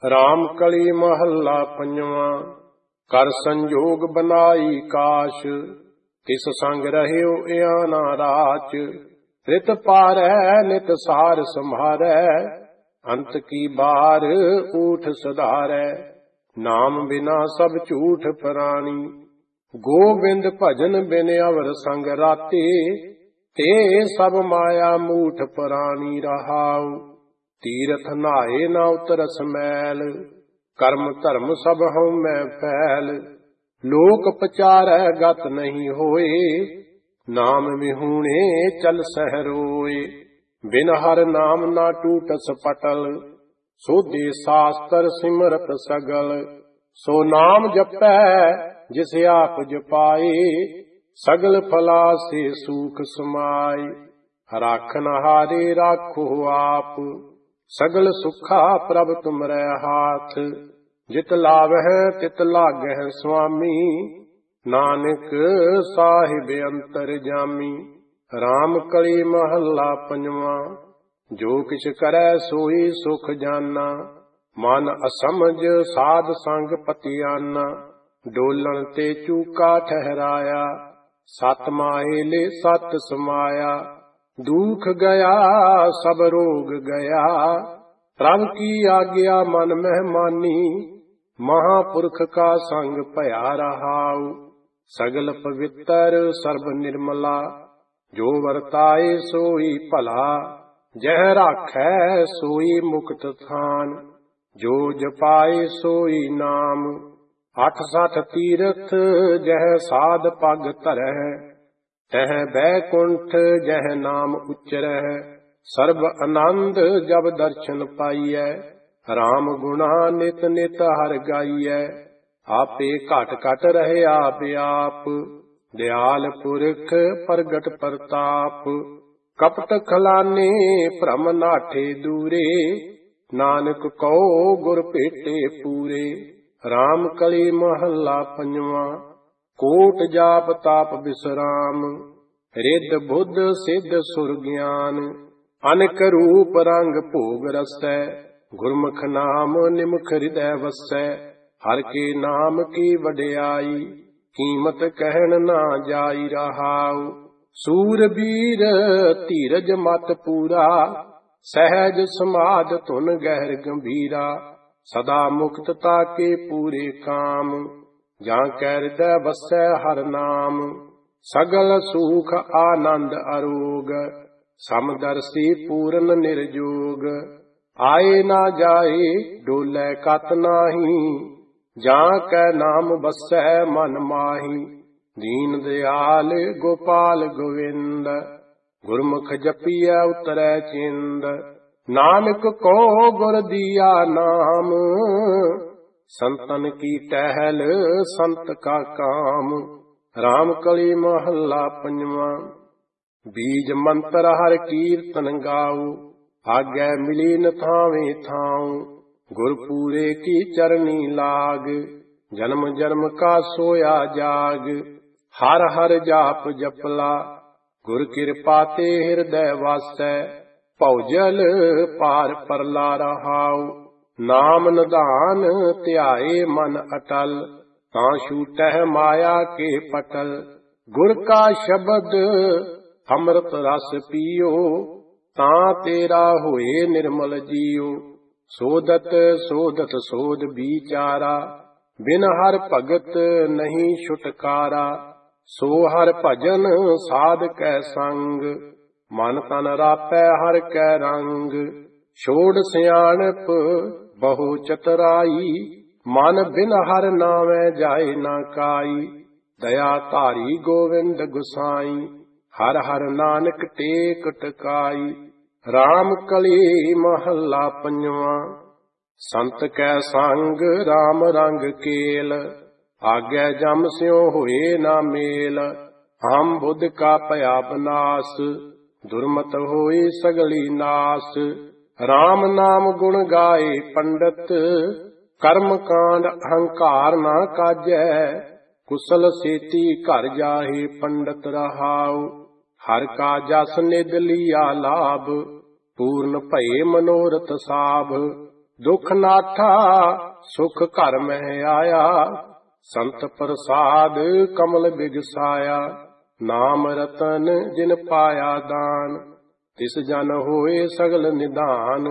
ਰਾਮ ਕਲੀ ਮਹੱਲਾ ਪੰਜਵਾਂ। ਕਰ ਸੰਜੋਗ ਬਨਾਈ ਕਾਸ਼, ਤਿਸ ਸੰਗ ਰਹਿਓ ਇਆਨਾ ਰਾਚ। ਰਿਤ ਪਾਰੈ ਨਿਤ ਸਾਰ ਸੰਭਾਰੈ, ਅੰਤ ਕੀ ਬਾਰ ਊਠ ਸਧਾਰੈ। ਨਾਮ ਬਿਨਾ ਸਭ ਝੂਠ ਪ੍ਰਾਣੀ, ਗੋਬਿੰਦ ਭਜਨ ਬਿਨ ਅਵਰ ਸੰਗ ਰਾਤੇ। ਤੇ ਸਭ ਮਾਇਆ ਮੂਠ ਪ੍ਰਾਣੀ ਰਹਾਉ, ਤੀਰਥ ਨਹਾਏ ਨਾ ਉਤਰਸ ਮੈਲ। ਕਰਮ ਧਰਮ ਸਭ ਹਉਮੈ ਫੈਲ, ਲੋਕ ਪਚਾਰੈ ਗਤ ਨਹੀਂ ਹੋਏ। ਨਾਮ ਵਿਹੂਣੇ ਚਲ ਸਹਿ ਰੋਏ, ਬਿਨ ਹਰ ਨਾਮ ਨਾ ਟੂਟਸ ਪਟਲ। ਸੋਧੇ ਸਾਸਤਰ ਸਿਮਰਤ ਸਗਲ, ਸੋ ਨਾਮ ਜਪੈ ਜਿਸ ਆਪ ਜਪਾਏ। ਸਗਲ ਫਲਾ ਸੇ ਸੂਖ ਸਮਾਏ, ਰਾਖਨ ਹਾਰੇ ਰਾਖੋ ਆਪ। ਸਗਲ ਸੁਖਾ ਪ੍ਰਭ ਤੁਮਰੈ ਹਾਥ, ਜਿਤ ਲਾਵਹਿ ਤਿਤ ਲਾਗਹਿ ਸੁਆਮੀ। ਨਾਨਕ ਸਾਹਿਬ ਅੰਤਰ ਜਾਮੀ। ਰਾਮ ਕਲੀ ਮਹੱਲਾ ਪੰਜਵਾਂ। ਜੋ ਕਿਛ ਕਰੈ ਸੋਈ ਸੁਖ ਜਾਨਾ, ਮਨ ਅਸਮਝ ਸਾਧ ਸੰਗ ਪਤਿਆਨਾ। ਡੋਲਣ ਤੇ ਚੂਕਾ ਠਹਿਰਾਇਆ, ਸਤ ਮਾਇਲੇ ਸਤ ਸਮਾਇਆ। ਦੁਖ ਗਿਆ ਸਭ ਰੋਗ ਗਿਆ, ਪ੍ਰਭ ਕੀ ਆਗਿਆ ਮਨ ਮਹਿਮਾਨੀ। ਮਹਾਪੁਰਖ ਕਾ ਸੰਗ ਭਇਆ ਰਹਾਉ, ਸਗਲ ਪਵਿੱਤਰ ਸਰਬ ਨਿਰਮਲਾ। ਜੋ ਵਰਤਾਏ ਸੋਈ ਭਲਾ, ਜਹ ਰਾਖੈ ਸੋਈ ਮੁਕਤ ਥਾਨ। ਜੋ ਜਪਾਏ ਸੋਈ ਨਾਮ, 68 ਤੀਰਥ ਜਹ ਸਾਧ ਪਗ ਧਰੈ। ਤਹ ਬੈਕੁੰਠ ਜਹ ਨਾਮ ਉਚਰੈ, ਸਰਬ ਆਨੰਦ ਜਬ ਦਰਸ਼ਨ ਪਾਈਐ। ਰਾਮ ਗੁਣਾ ਨਿਤ ਨਿਤ ਹਰਿ ਗਾਈਐ, ਆਪੇ ਘਟ ਘਟ ਰਹਿ ਆਪ ਆਪ। ਦਿਆਲ ਪੁਰਖ ਪ੍ਰਗਟ ਪ੍ਰਤਾਪ, ਕਪਟ ਖਲਾਨੇ ਭ੍ਰਮ ਨਾਠੇ ਦੂਰੇ। ਨਾਨਕ ਕਉ ਗੁਰ ਭੇਟੇ ਪੂਰੇ। ਰਾਮ ਕਲੀ ਮਹੱਲਾ ਪੰਜਵਾਂ। ਕੋਟ ਜਾਪ ਤਾਪ ਬਿਸਰਾਮ, ਰਿੱਧ ਬੁੱਧ ਸਿੱਧ ਸੁਰ ਗਿਆਨ। ਅਨਕ ਰੂਪ ਰੰਗ ਭੋਗ ਰਸੈ, ਗੁਰਮੁਖ ਨਾਮ ਨਿਮਖ ਹਿਰਦੈ ਵਸੈ। ਹਰ ਕੇ ਨਾਮ ਕੀ ਵਡਿਆਈ, ਕੀਮਤ ਕਹਿਣ ਨਾ ਜਾਈ ਰਹਾਉ। ਸੂਰਬੀਰ ਧੀਰਜ ਮਤ ਪੂਰਾ, ਸਹਿਜ ਸਮਾਧ ਧੁਨ ਗਹਿਰ ਗੰਭੀਰਾ। ਸਦਾ ਮੁਕਤਤਾ ਕੇ ਪੂਰੇ ਕਾਮ, ਜਾਂ ਕੈ ਹਿਰਦੈ ਵਸੈ ਹਰ ਨਾਮ। ਸਗਲ ਸੂਖ ਆਨੰਦ ਅਰੋਗ, ਸਮਦਰਸੀ ਪੂਰਨ ਨਿਰਜੋਗ। ਆਏ ਨਾ ਜਾਏ ਡੋਲੇ ਕਤ ਨਾਹੀ, ਜਾਂ ਕੈ ਨਾਮ ਵਸੈ ਮਨ ਮਾਹੀ। ਦੀਨ ਦਿਆਲ ਗੋਪਾਲ ਗੋਵਿੰਦ, ਗੁਰਮੁਖ ਜਪੀਐ ਉਤਰੈ ਚਿੰਦ। ਨਾਨਕ ਕੋ ਗੁਰ ਦੀਆ ਨਾਮ, ਸੰਤਨ ਕੀ ਟਹਿਲ ਸੰਤ ਕਾ ਕਾਮ। ਰਾਮ ਕਲੀ ਮਹੱਲਾ ਪੰਜਵਾਂ। ਬੀਜ ਮੰਤਰ ਹਰ ਕੀਰਤਨ ਗਾਉ, ਆਗੈ ਮਿਲੀ ਨ ਥਾਵੇਂ ਥਾਉ। ਗੁਰ ਪੂਰੇ ਕੀ ਚਰਨੀ ਲਾਗ, ਜਨਮ ਜਨਮ ਕਾ ਸੋਇਆ ਜਾਗ। ਹਰ ਹਰ ਜਾਪ ਜਪਲਾ, ਗੁਰ ਕਿਰਪਾ ਤੇ ਹਿਰਦੈ ਵਾਸੈ। ਭਉਜਲ ਪਾਰ ਪਰਲਾ ਰਹਾਉ, ਨਾਮ ਨਿਧਾਨ ਧਿਆਏ ਮਨ ਅਟਲ। ਤਾਂ ਛੂਟਹਿ ਮਾਇਆ ਕੇ ਪਟਲ, ਗੁਰ ਕਾ ਸ਼ਬਦ ਅੰਮ੍ਰਿਤ ਰਸ ਪੀਓ। ਤਾਂ ਤੇਰਾ ਹੋਏ ਨਿਰਮਲ ਜੀਉ, ਸੋਧਤ ਸੋਧਤ ਸੋਧ ਵਿਚਾਰਾ। ਬਿਨ ਹਰ ਭਗਤ ਨਹੀਂ ਛੁਟਕਾਰਾ, ਸੋ ਹਰ ਭਜਨ ਸਾਧ ਕੈ ਸੰਗ। ਮਨ ਤਨ ਰਾਪੈ ਹਰ ਕੈ ਰੰਗ, ਛੋੜ ਸਿਆਣਪ ਬਹੁ ਚਤਰਾਈ। ਮਨ ਬਿਨ ਹਰ ਨਾਵੈ ਜਾਏ ਨਾ ਕਾਈ, ਦਇਆ ਧਾਰੀ ਗੋਵਿੰਦ ਗੁਸਾਈ। ਹਰ ਹਰ ਨਾਨਕ ਟੇਕ ਟਕਾਈ। ਰਾਮ ਕਲੀ ਮਹੱਲਾ ਪੰਜਵਾਂ। ਸੰਤ ਕੈ ਸੰਗ ਰਾਮ ਰੰਗ ਕੇਲ, ਆਗੈ ਜਮ ਸਿਉ ਹੋਏ ਨਾ ਮੇਲ। ਹਮ ਬੁੱਧ ਕਾ ਭਇਆ ਬਨਾਸ, ਦੁਰਮਤ ਹੋਈ ਸਗਲੀ ਨਾਸ। ਰਾਮ ਨਾਮ ਗੁਣ ਗਾਏ ਪੰਡਤ, ਕਰਮ ਕਾਂਡ ਅਹੰਕਾਰ ਨਾ ਕਾਜੈ। ਕੁਸਲ ਸੇਤੀ ਘਰ ਜਾਹੇ ਪੰਡਤ ਰਹਾਉ, ਹਰ ਕਾ ਜਸ ਨਿਧ ਲੀਆ ਲਾਭ। ਪੂਰਨ ਭਏ ਮਨੋਰਥ ਸਾਭ, ਦੁਖ ਨਾਠਾ ਸੁਖ ਘਰ ਮਹਿ ਆਇਆ, ਸੰਤ ਪ੍ਰਸਾਦ ਕਮਲ ਬਿਗਸਾਇਆ। ਨਾਮ ਰਤਨ ਜਿਨ ਪਾਇਆ ਦਾਨ, ਤਿਸ ਜਨ ਹੋਏ ਸਗਲ ਨਿਧਾਨ।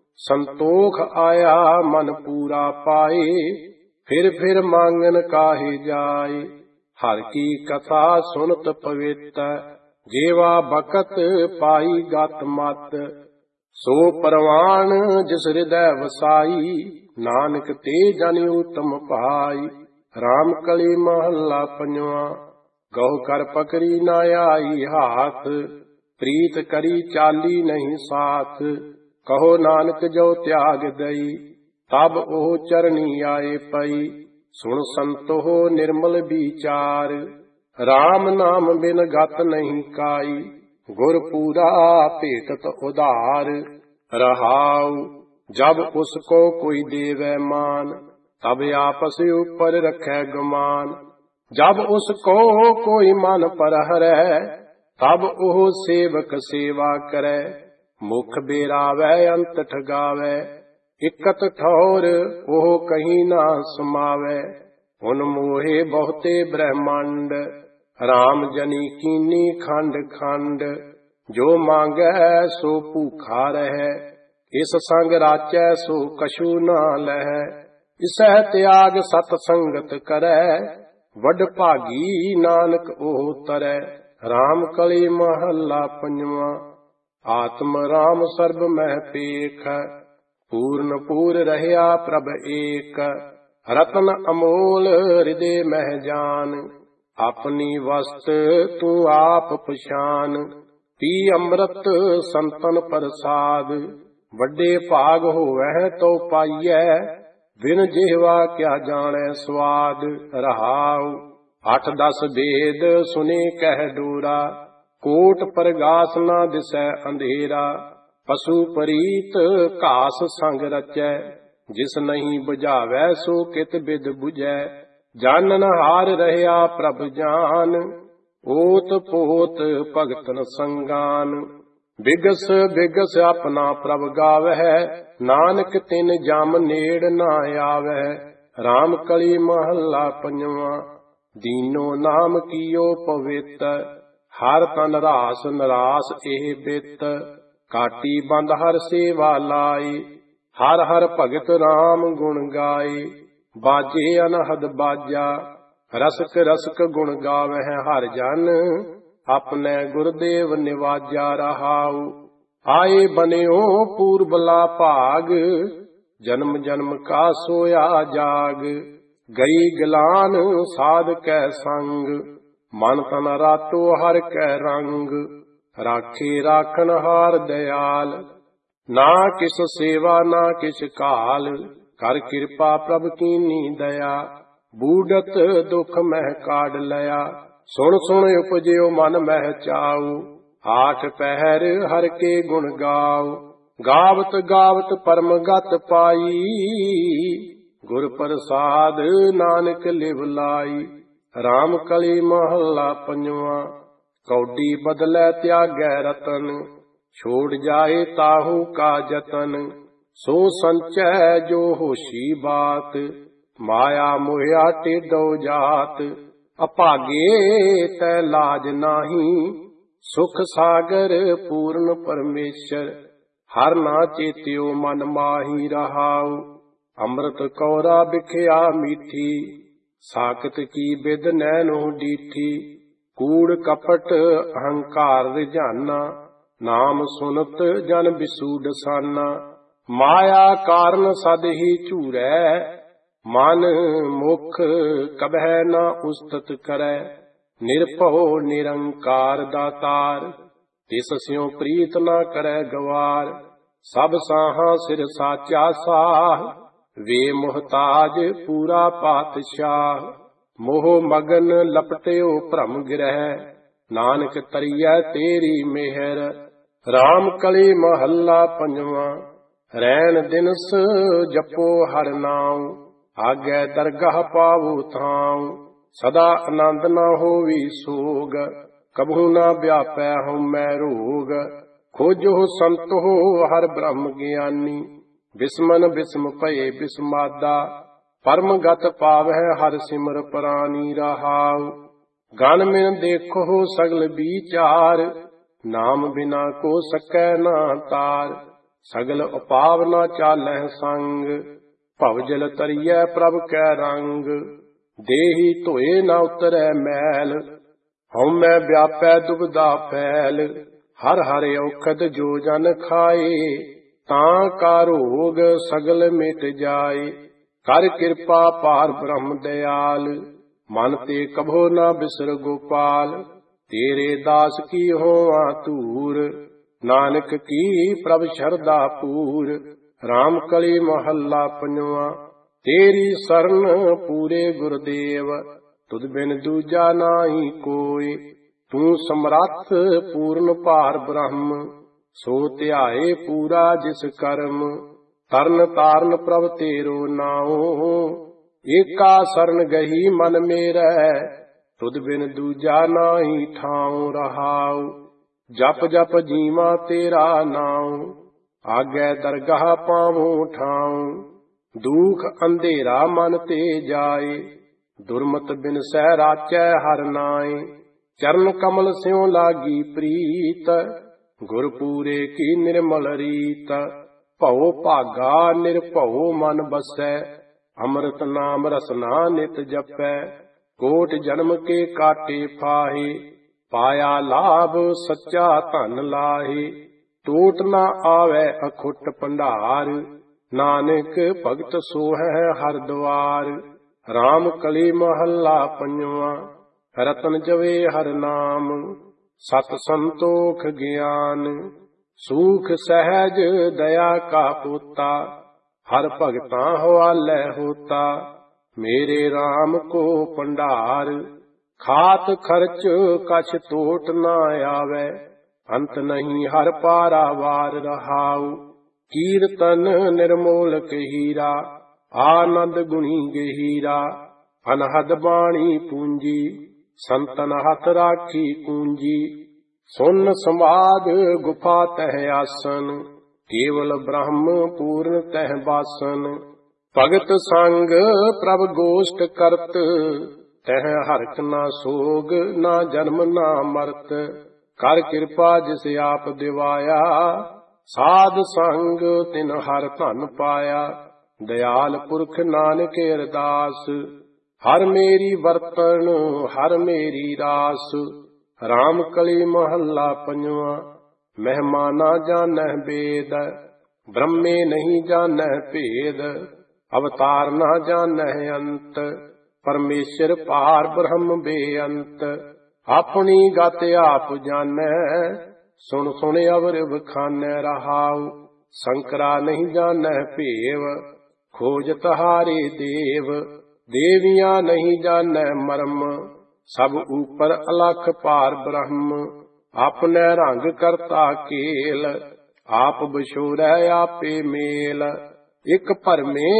ਸੰਤੋਖ ਆਇਆ ਮਨ ਪੂਰਾ ਪਾਏ, ਫਿਰ ਫਿਰ ਮੰਗਨ ਕਾਹੇ ਜਾਏ। ਹਰ ਕੀ ਕਥਾ ਸੁਨਤ ਪਵਿੱਤ, ਜੇਵਾ ਬਖਤ ਪਾਈ ਗਤ ਮਤ। ਸੋ ਪਰਵਾਨ ਜਿਸ ਹਿਰਦੈ ਵਸਾਈ, ਨਾਨਕ ਤੇ ਜਨ ਉਤਮ ਭਾਈ। ਰਾਮ ਕਲੀ ਮਹੱਲਾ ਪੰਜਵਾਂ। ਗਹੁ ਕਰ ਪਕਰੀ ਨਾ ਆਈ ਹਾਥ, ਪ੍ਰੀਤ ਕਰੀ ਚਾਲੀ ਨਹੀਂ ਸਾਥ। ਕਹੋ ਨਾਨਕ ਜੋ ਤਿਆਗ ਦਈ, ਤਬ ਉਹ ਚਰਣੀ ਆਏ ਪਈ। ਸੁਣ ਸੰਤੋ ਨਿਰਮਲ ਵਿਚਾਰ, ਰਾਮ ਨਾਮ ਬਿਨ ਗਤ ਨਹੀਂ ਕਾਈ। ਗੁਰ ਪੂਰਾ ਭੇਟਤ ਉਧਾਰ, ਰਹਾਉ ਜਬ ਉਸਕੋ ਕੋਈ ਦੇਵੈ ਮਾਨ। ਤਬ ਆਪਸ ਉਪਰ ਰਖੈ ਗੁਮਾਨ, ਜਬ ਉਸਕੋ ਕੋਈ ਮਨ ਪਰ ਹਰੈ। ਤਬ ਉਹ ਸੇਵਕ ਸੇਵਾ ਕਰੈ, ਮੁਖ ਬੇਰਾਵੈ ਅੰਤ ਠਗਾਵੈ। ਇਕਤ ਠੌਰ ਉਹ ਕਹੀਂ ਨਾ ਸਮਾਵੈ, ਹੁਨ ਮੋਹੇ ਬਹੁਤੇ ਬ੍ਰਹਮੰਡ। ਰਾਮ ਜਨੀ ਕੀਨੀ ਖੰਡ ਖੰਡ, ਜੋ ਮੰਗੈ ਸੋ ਭੂਖਾ ਰਹੈ। ਇਸ ਸੰਗ ਰਾਚੈ ਸੋ ਕਛੂ ਨਾ ਲਹੈ, ਇਸੈ ਤਿਆਗ ਸਤ ਸੰਗਤ ਕਰੈ। ਵੱਡ ਭਾਗੀ ਨਾਨਕ ਉਹ ਤਰੈ। ਰਾਮ ਕਲੀ ਮਹੱਲਾ ਪੰਜਵਾਂ। ਆਤਮ ਰਾਮ ਸਰਬ ਮਹਿ ਪੇਖ, ਪੂਰਨ ਪੂਰ ਰਹਿਆ ਪ੍ਰਭ ਏਕ। ਰਤਨ ਅਮੋਲ ਹਿਰਦੇ ਮਹਿ ਜਾਨ, ਆਪਣੀ ਵਸਤ ਤੂੰ ਆਪ ਪਛਾਨ। ਪੀ ਅੰਮ੍ਰਿਤ ਸੰਤਨ ਪ੍ਰਸਾਦ, ਵੱਡੇ ਭਾਗ ਹੋਵੈ ਤੋ ਪਾਈਐ। ਬਿਨ ਜਿਹਵਾ ਕਿਆ ਜਾਣੈ ਸਵਾਦ, ਰਹਾਉ 8-10 ਵੇਦ ਸੁਨੇ ਕਹਿ ਡੋਰਾ। ਕੋਟ ਪ੍ਰਗਾਸ ਨਾ ਦਿਸੈ ਅੰਧੇਰਾ, ਪਸ਼ੂ ਪਰੀਤ ਘਾਸ ਸੰਗ ਰਚੈ। ਜਿਸ ਨਹੀਂ ਬੁਝਾਵੈ ਸੋ ਕਿਤ ਬਿਦ ਬੁਝੈ। ਜਾਨਨ ਹਾਰ ਰਹਿਆ ਪ੍ਰਭ ਜਾਨ, ਓਤ ਪੋਤ ਭਗਤਨ ਸੰਗਾਨ। ਬਿਗਸ ਬਿਗਸ ਆਪਣਾ ਪ੍ਰਭ ਗਾਵਹਿ, ਨਾਨਕ ਤਿਨ ਜਮ ਨੇੜ ਨਾ ਆਵਹਿ। ਰਾਮ ਕਲੀ ਮਹੱਲਾ ਪੰਜਵਾਂ। ਦੀਨੋ ਨਾਮ ਕੀਓ ਪਵਿੱਤ, ਹਰ ਤਨ ਰਾਸ ਨਰਾਸ ਇਹ ਬਿੱਤ। ਕਾਟੀ ਬੰਦ ਹਰ ਸੇਵਾ ਲਾਈ, ਹਰ ਹਰ ਭਗਤ ਰਾਮ ਗੁਣ ਗਾਏ। ਬਾਜੇ ਅਨਹਦ ਬਾਜਾ, ਰਸਕ ਰਸਕ ਗੁਣ ਗਾਵਹਿ ਹਰ ਜਨ। ਆਪਣੇ ਗੁਰਦੇਵ ਨਿਵਾਜਾ, ਰਹਾਉ ਆਏ ਬਨਿਓ ਪੂਰਬਲਾ ਭਾਗ। ਜਨਮ ਜਨਮ ਕਾ ਸੋਇਆ ਜਾਗ, ਗਈ ਗਲਾਨ ਸਾਧ ਕੈ ਸੰਗ। ਮਨ ਤਨ ਰਾਤੋ ਹਰ ਕੈ ਰੰਗ, ਰਾਖੇ ਰਾਖਨ ਹਾਰ ਦਇਆਲ। ਨਾ ਕਿਸ ਸੇਵਾ ਨਾ ਕਿਛ ਕਾਲ, ਕਰ ਕਿਰਪਾ ਪ੍ਰਭ ਕੀਨੀ ਦਇਆ। ਬੂਡਤ ਦੁਖ ਮਹਿ ਕਾਢ ਲਿਆ, ਸੁਣ ਸੁਣ ਉਪਜਿਓ ਮਨ ਮਹਿ ਚਾਉ। 8 ਪਹਿਰ ਹਰ ਕੇ ਗੁਣ ਗਾਉ, ਗਾਵਤ ਗਾਵਤ ਪਰਮ ਗਤ ਪਾਈ। ਗੁਰ ਪ੍ਰਸਾਦ ਨਾਨਕ ਲਿਵ ਲਾਈ। ਰਾਮ ਕਲੀ ਮਹੱਲਾ ਪੰਜਵਾਂ। ਕੌਡੀ ਬਦਲੈ ਤਿਆਗੈ ਰਤਨ, ਛੋੜ ਜਾਏ ਤਾਹੂ ਕਾ ਜਤਨ। ਸੋ ਸੰਚੈ ਜੋ ਹੋਸ਼ੀ ਬਾਤ, ਮਾਇਆ ਮੋਹਿਆ ਟੇਢੋ ਜਾਤ। ਅਭਾਗੇ ਤੈ ਲਾਜ ਨਾਹੀ, ਸੁਖ ਸਾਗਰ ਪੂਰਨ ਪਰਮੇਸ਼ਰ। ਹਰ ਨਾ ਚੇਤਿਓ ਮਨ ਮਾਹੀ, ਰਹਾਉ ਅੰਮ੍ਰਿਤ ਕੌਰਾ ਬਿਖਿਆ ਮੀਠੀ। ਸਾਕਤ ਕੀ ਬਿਦ ਨੈਣੋ ਡੀਠੀ, ਕੂੜ ਕਪਟ ਅਹੰਕਾਰ ਰਿਝਾਨਾ। ਨਾਮ ਸੁਨਤ ਜਨ ਬਿਸੂ ਡਸਾਨਾ। ਮਾਇਆ ਕਾਰਨ ਸਦ ਹੀ ਝੂਰੈ, ਮਨ ਮੁਖ ਕਬਹਿ ਨਾ ਉਸਤਤ ਕਰੈ। ਨਿਰਭਉ ਨਿਰੰਕਾਰ ਦਾਤਾਰ, ਤਿਸ ਸਿਉ ਪ੍ਰੀਤ ਨਾ ਕਰੈ ਗਵਾਰ। ਸਭ ਸਾਹਾਂ ਸਿਰ ਸਾਚਾ ਸਾਹ, ਵੇ ਮੁਹਤਾਜ ਪੂਰਾ ਪਾਤਸ਼ਾਹ। ਮੋਹ ਮਗਨ ਲਪਟਿਓ ਭ੍ਰਮ ਗਿਰਹਿ, ਨਾਨਕ ਤਰੀਐ ਤੇਰੀ ਮਿਹਰ। ਰਾਮ ਕਲੀ ਮਹੱਲਾ ਪੰਜਵਾਂ। ਰੈਣ ਦਿਨਸ ਜਪੋ ਹਰ ਨਾਉ, ਆਗੈ ਦਰਗਾਹ ਪਾਵੋ ਥਾਉ। ਸਦਾ ਆਨੰਦ ਨਾ ਹੋਵੀ ਸੋਗ, ਕਬਹੂ ਨਾ ਵਿਆਪੈ ਹਉਮੈ ਰੋਗ। ਖੋਜੋ ਸੰਤੋ ਹਰ ਬ੍ਰਹਮ ਗਿਆਨੀ, ਬਿਸਮਨ ਬਿਸਮ ਭਏ ਬਿਸਮਾਦਾ, ਪਰਮ ਗਤ ਪਾਵਹਿ ਹਰਿ ਸਿਮਰ ਪ੍ਰਾਨੀ ਰਹਾਉ। ਗਨ ਮਿਨ ਦੇਖੋ ਸਗਲ ਵਿਚਾਰ, ਨਾਮ ਬਿਨਾ ਕੋ ਸਕੈ ਨਾ ਤਾਰ। ਸਗਲ ਉਪਾਵ ਨਾ ਚਾਲਹਿ ਸੰਗ, ਭਵ ਜਲ ਤਰੀਐ ਪ੍ਰਭ ਕੈ ਰੰਗ। ਦੇਹੀ ਧੋਏ ਨਾ ਉਤਰੈ ਮੈਲ, ਹਉਮੈ ਵਿਆਪੈ ਦੁਬਿਧਾ ਫੈਲ। ਹਰ ਹਰ ਔਖਦ ਜੋ ਜਨ ਖਾਏ, ਤਾਂ ਕਾ ਰੋਗ ਸਗਲ ਮਿਟ ਜਾਏ। ਕਰ ਕਿਰਪਾ ਪਾਰ ਬ੍ਰਹਮ ਦਇਆਲ, ਮਨ ਤੇ ਕਭੋ ਨਾ ਬਿਸਰ ਗੋਪਾਲ। ਤੇਰੇ ਦਾਸ ਕੀ ਹੋਆ ਧੂਰ, ਨਾਨਕ ਕੀ ਪ੍ਰਭ ਸ਼ਰਧਾ ਪੂਰ। ਰਾਮ ਕਲੀ ਮਹੱਲਾ ਪੰਜਵਾ। ਤੇਰੀ ਸਰਨ ਪੂਰੇ ਗੁਰਦੇਵ, ਤੁਧ ਬਿਨ ਦੂਜਾ ਨਾਹੀ ਕੋਇ। ਤੂੰ ਸਮਰੱਥ ਪੂਰਨ ਭਾਰ ਬ੍ਰਹਮ, ਸੋ ਧਿਆਏ ਪੂਰਾ ਜਿਸ ਕਰਮ। ਤਰਨ ਤਾਰਨ ਪ੍ਰਭ ਤੇਰੋ ਨਾਉ, ਏਕਾ ਸਰਨ ਗਹੀ ਮਨ ਮੇਰੈ। ਤੁਧ ਬਿਨ ਦੂਜਾ ਨਾਹੀ ਠਾਉ ਰਹਾਉ। ਜਪ ਜਪ ਜੀਵਾ ਤੇਰਾ ਨਾਉ, ਆਗੈ ਦਰਗਾਹ ਪਾਵੋ ਠਾਉ। ਦੁਖ ਅੰਧੇਰਾ ਮਨ ਤੇ ਜਾਏ, ਦੁਰਮਤ ਬਿਨ ਸਹਿ ਰਾਚੈ ਹਰਿ ਨਾਏ। ਚਰਨ ਕਮਲ ਸਿਉ ਲਾਗੀ ਪ੍ਰੀਤ, ਗੁਰ ਪੂਰੇ ਕੀ ਨਿਰਮਲ ਰੀਤ। ਭਉ ਭਾਗਾ ਨਿਰਭਉ ਮਨ ਬਸੈ, ਅੰਮ੍ਰਿਤ ਨਾਮ ਰਸਨਾ ਨਿਤ ਜਪੈ। ਕੋਟ ਜਨਮ ਕੇ ਕਾਟੇ ਫਾਹੇ, ਪਾਇਆ ਲਾਭ ਸੱਚਾ ਧਨ ਲਾਹੇ। ਟੂਟ ਨਾ ਆਵੈ ਅਖੁੱਟ ਭੰਡਾਰ, ਨਾਨਕ ਭਗਤ ਸੋਹੈ ਹਰਿ ਦੁਆਰ। ਰਾਮ ਕਲੀ ਮਹੱਲਾ ਪੰਜਵਾ। ਰਤਨ ਜਵੇ ਹਰਿ ਨਾਮ, ਸਤ ਸੰਤੋਖ ਗਿਆਨ। ਸੂਖ ਸਹਿਜ ਦਇਆ ਕਾ ਪੋਤਾ, ਹਰ ਭਗਤਾਂ ਹਵਾਲੇ ਹੋਤਾ। ਮੇਰੇ RAM ਕੋ ਭੰਡਾਰ, ਖਾਤ ਖਰਚ ਕਛ ਟੋਟ ਨਾ ਆਵੈ। ਅੰਤ ਨਹੀਂ ਹਰ ਪਾਰਾਵਾਰ ਰਹਾਉ। ਕੀਰਤਨ ਨਿਰਮੋਲਕ ਹੀਰਾ, ਆਨੰਦ ਗੁਣੀ ਗਹੀਰਾ। ਅਨਹਦ ਬਾਣੀ ਪੂੰਜੀ, ਸੰਤਨ ਹੱਥ ਰਾਖੀ ਕੂੰਜੀ। ਸੁਨ ਸੰਵਾਦ ਗੁਫਾ ਤਹਿ ਆਸਨ, ਕੇਵਲ ਬ੍ਰਹਮ ਪੂਰਨ ਤਹਿ ਬਾਸਨ। ਭਗਤ ਸੰਗ ਪ੍ਰਭ ਗੋਸ਼ਟ ਕਰਤ, ਤਹਿ ਹਰਖ ਨਾ ਸੋਗ ਨਾ ਜਨਮ ਨਾ ਮਰਤ। ਕਰ ਕਿਰਪਾ ਜਿਸ ਆਪ ਦਿਵਾਇਆ, ਸਾਧ ਸੰਗ ਤਿਨ ਹਰ ਧਨ ਪਾਇਆ। ਦਇਆਲ ਪੁਰਖ ਨਾਨਕ ਅਰਦਾਸ, ਹਰ ਮੇਰੀ ਵਰਤਨ ਹਰ ਮੇਰੀ ਰਾਸ। ਰਾਮ ਕਲੀ ਮਹੱਲਾ ਪੰਜਵਾ। ਮਹਿਮਾ ਨਾ ਜਾਣੈ ਬੇਦ, ਬ੍ਰਹਮੇ ਨਹੀਂ ਜਾਣੈ ਭੇਦ। ਅਵਤਾਰ ਨਾ ਜਾਣੈ ਅੰਤ, ਪਰਮੇਸ਼ਰ ਪਾਰ ਬ੍ਰਹਮ ਬੇਅੰਤ। ਆਪਣੀ ਗਤ ਆਪ ਜਾਣੈ, ਸੁਣ ਸੁਣ ਅਵਰ ਵਖਾਨੈ ਰਹਾਉ। ਸੰਕਰਾ ਨਹੀਂ ਜਾਣੈ ਭੇਵ, ਖੋਜ ਤਹਾਰੇ ਦੇਵ। ਦੇਵੀਆਂ ਨਹੀਂ ਜਾਣੈ ਮਰਮ, ਸਭ ਉਪਰ ਅਲਖ ਪਾਰ ਬ੍ਰਹਮ। ਆਪਣੇ ਰੰਗ ਕਰਤਾ ਕੇਲ, ਆਪ ਬਿਛੋਰੈ ਆਪੇ ਮੇਲ। ਇਕ ਭਰਮੇ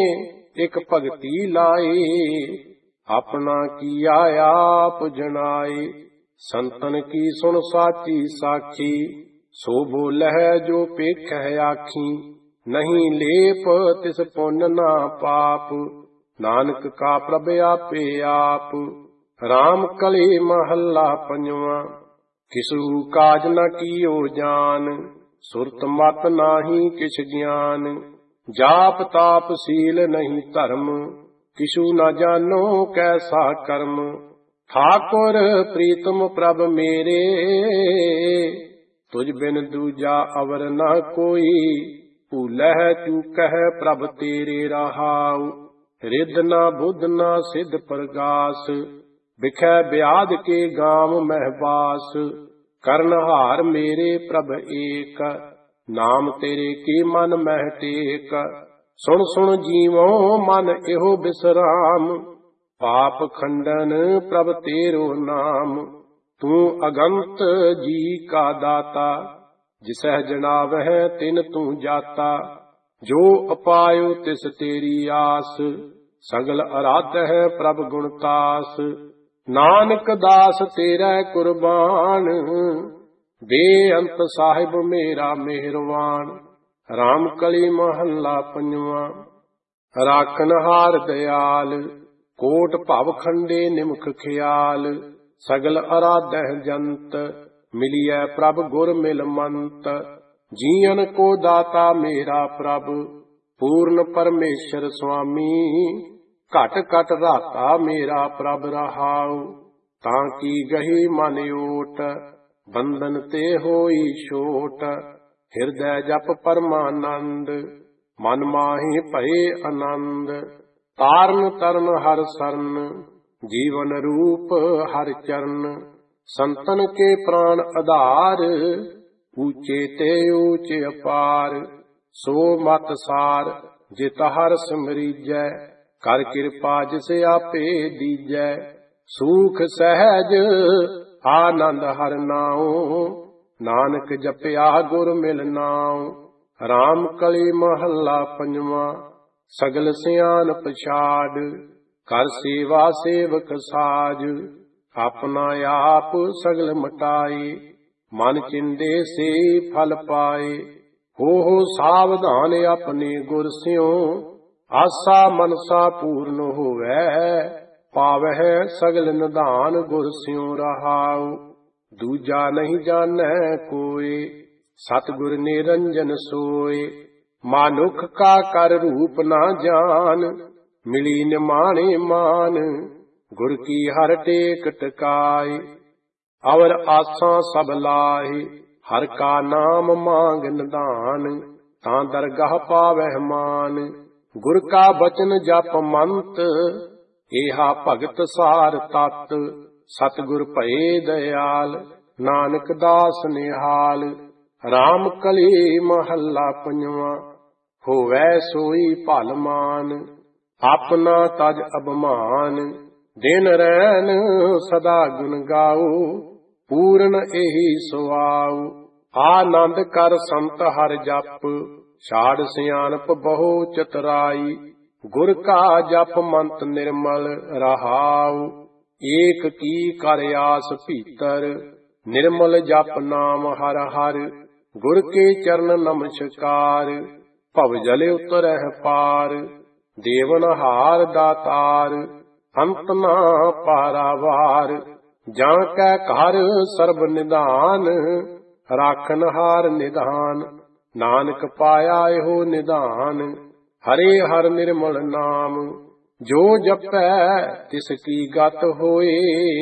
ਇਕ ਭਗਤੀ ਲਾਏ, ਆਪਣਾ ਕੀਆ ਆਪ ਜਨਾਏ। ਸੰਤਨ ਕੀ ਸੁਣ ਸਾਚੀ ਸਾਖੀ, ਸੋ ਬੋਲਹਿ ਜੋ ਪੇਖਹਿ ਆਖੀ। ਨਹੀਂ ਲੇਪ ਤਿਸ ਪੁੰਨ ਨਾ ਪਾਪ, ਨਾਨਕ ਕਾ ਪ੍ਰਭ ਆਪੇ ਆਪ। ਰਾਮ ਕਲੀ ਮਹੱਲਾ ਪੰਜਵਾ। ਕਿਸੂ ਕਾਜ ਨ ਕੀਓ ਜਾਨ, ਸੁਰਤ ਮਤ ਨਾਹੀ ਕਿਛ ਗਿਆਨ। ਜਾਪ ਤਾਪ ਸੀਲ ਨਹੀਂ ਧਰਮ, ਕਿਛੂ ਨ ਜਾਨੋ ਕੈਸਾ ਕਰਮ। ਠਾਕੁਰ ਪ੍ਰੀਤਮ ਪ੍ਰਭ ਮੇਰੇ, ਤੁਝ ਬਿਨ ਦੂਜਾ ਅਵਰ ਨ ਕੋਈ। ਭੂਲਹਿ ਚੂਕਹਿ ਪ੍ਰਭ ਤੇਰੇ ਰਹਾਉ, ਰਿੱਧ ਨਾ ਬੁੱਧ ਨਾ ਸਿੱਧ ਪ੍ਰਗਾਸ। ਬਿਖੈ ਬਿਆਦ ਕੇ ਗਾਮ ਮਹਿਬਾਸ, ਕਰਨਹਾਰ ਮੇਰੇ ਪ੍ਰਭ ਏਕ। ਨਾਮ ਤੇਰੇ ਕੀ ਮਨ ਮਹਿ ਟੇਕ। ਸੁਣ ਸੁਣ ਜੀਵੋ ਮਨ ਇਹੋ ਬਿਸਰਾਮ, ਪਾਪ ਖੰਡਨ ਪ੍ਰਭ ਤੇਰੋ ਨਾਮ। ਤੂੰ ਅਗੰਤ ਜੀ ਕਾ ਦਾਤਾ, ਜਿਸਹਿ ਜਨਾਵਹਿ ਤਿਨ ਤੂੰ ਜਾਤਾ। ਜੋ ਅਪਾਇਓ ਤਿਸ ਤੇਰੀ ਆਸ, ਸਗਲ ਅਰਾਧ ਹੈ ਪ੍ਰਭ ਗੁਣਤਾਸ। ਨਾਨਕ ਦਾਸ ਤੇਰਾ ਕੁਰਬਾਨ, ਬੇਅੰਤ ਸਾਹਿਬ ਮੇਰਾ ਮਿਹਰਵਾਨ। ਰਾਮ ਕਲੀ ਮਹੱਲਾ ਪੰਜਵਾਂ। ਰਾਖਨਹਾਰ ਦਿਆਲ, ਕੋਟ ਭਵ ਖੰਡੇ ਨਿਮਖ ਖਿਆਲ। ਸਗਲ ਅਰਾਧਹਿ ਜੰਤ, ਮਿਲਿਐ ਪ੍ਰਭ ਗੁਰ ਮਿਲ ਮੰਤ। ਜੀਅਨ ਕੋ ਦਾਤਾ ਮੇਰਾ ਪ੍ਰਭ, ਪੂਰਨ ਪਰਮੇਸ਼ਰ ਸੁਆਮੀ। ਘਟ ਘਟ ਰਾਤਾ ਮੇਰਾ ਪ੍ਰਭ ਰਹਾਉ, ਤਾਂ ਕੀ ਗਹੀ ਮਨ ਓਟ। ਬੰਧਨ ਤੇ ਹੋਈ ਛੋਟ, ਹਿਰਦੈ ਜਪ ਪਰਮਾਨੰਦ। ਮਨ ਮਾਹੀ ਭਏ ਆਨੰਦ, ਤਾਰਨ ਤਰਨ ਹਰ ਸਰਨ। ਜੀਵਨ ਰੂਪ ਹਰ ਚਰਨ, ਸੰਤਨ ਕੇ ਪ੍ਰਾਣ ਆਧਾਰ। ਊਚੇ ਤੇ ਊਚ ਅਪਾਰ, ਸੋ ਮਤ ਸਾਰ ਜਿਤ ਹਰ ਸਿਮਰੀਜੈ। ਕਰ ਕਿਰਪਾ ਜਿਸ ਆਪੇ ਦੀਜੈ, ਸੂਖ ਸਹਿਜ ਆਨੰਦ ਹਰਿ ਨਾਉ। ਨਾਨਕ ਜਪਿਆ ਗੁਰ ਮਿਲ ਨਾਉ। ਰਾਮ ਕਲੀ ਮਹੱਲਾ ਪੰਜਵਾਂ। ਸਗਲ ਸਿਆਣਪ ਛਾੜ, ਕਰ ਸੇਵਾ ਸੇਵਕ ਸਾਜ। ਆਪਣਾ ਆਪ ਸਗਲ ਮਟਾਏ, ਮਨ ਚਿੰਦੇ ਸੇ ਫਲ ਪਾਏ। ਹੋ ਸਾਵਧਾਨ ਆਪਣੇ ਗੁਰ ਸਿਉ, ਆਸਾ ਮਨਸਾ ਪੂਰਨ ਹੋਵੈ। ਪਾਵਹਿ ਸਗਲ ਨਿਧਾਨ ਗੁਰ ਸਿਉ ਰਹਾਉ। ਦੂਜਾ ਨਹੀਂ ਜਾਣੈ ਕੋਇ, ਸਤਿਗੁਰ ਨਿਰੰਜਨ ਸੋਇ। ਮਾਨੁਖ ਕਾ ਕਰ ਰੂਪ ਨਾ ਜਾਨ, ਮਿਲੀ ਨਿਮਾਣੇ ਮਾਨ। ਗੁਰ ਕੀ ਹਰ ਟੇਕ ਟਿਕਾਏ, ਅਵਰ ਆਸਾਂ ਸਭ ਲਾਹੇ। ਹਰ ਕਾ ਨਾਮ ਮਾਂਗ ਨਿਧਾਨ, ਤਾਂ ਦਰਗਾਹ ਪਾਵਹਿ ਮਾਨ। ਗੁਰ ਕਾ ਬਚਨ ਜਪ ਮੰਤ, ਏਹਾ ਭਗਤ ਸਾਰ ਤਤ। ਸਤਿਗੁਰ ਭਏ ਦਇਆਲ, ਨਾਨਕ ਦਾਸ ਨਿਹਾਲ। ਰਾਮ ਕਲੀ ਮਹੱਲਾ ਪੰਜਵਾਂ। ਹੋਵੈ ਸੋਈ ਭਲ ਮਾਨ, ਆਪਣਾ ਤਜ ਅਭਮਾਨ। ਦਿਨ ਰੈਨ ਸਦਾ ਗੁਣ ਗਾਉ, ਪੂਰਨ ਇਹੀ ਸੁਆਉ। ਆਨੰਦ ਕਰ ਸੰਤ ਹਰ ਜਪ, ਛਾੜ ਸਿਆਣਪ ਬਹੁ ਚਤੁਰਾਈ। ਗੁਰ ਕਾ ਜਪ ਮੰਤ ਨਿਰਮਲ ਰਹਾਉ, ਏਕ ਕੀ ਕਰ ਆਸ ਭੀਤਰ। ਨਿਰਮਲ ਜਪ ਨਾਮ ਹਰ ਹਰ, ਗੁਰ ਕੇ ਚਰਨ ਨਮਸਕਾਰ। ਭਵ ਜਲ ਉਤਰਹਿ ਪਾਰ, ਦੇਵਨਹਾਰ ਦਾਤਾਰ। ਅੰਤ ਨਾ ਪਾਰਾਵਾਰ, ਜਾਂ ਕੈ ਘਰ ਸਰਬ ਨਿਧਾਨ। ਰਾਖਨਹਾਰ ਨਿਧਾਨ, ਨਾਨਕ ਪਾਇਆ ਇਹੋ ਨਿਧਾਨ। ਹਰੇ ਹਰਿ ਨਿਰਮਲ ਨਾਮ, ਜੋ ਜਪੈ ਤਿਸ ਕੀ ਗਤ ਹੋਏ।